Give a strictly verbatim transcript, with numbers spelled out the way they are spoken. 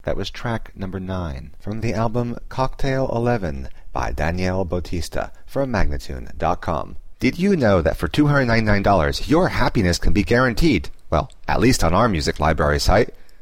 That was track number nine from the album Cocktail eleven by Danielle Bautista from Magnatune dot com. Did you know that for two hundred ninety-nine dollars your happiness can be guaranteed? Well, at least on our music library site.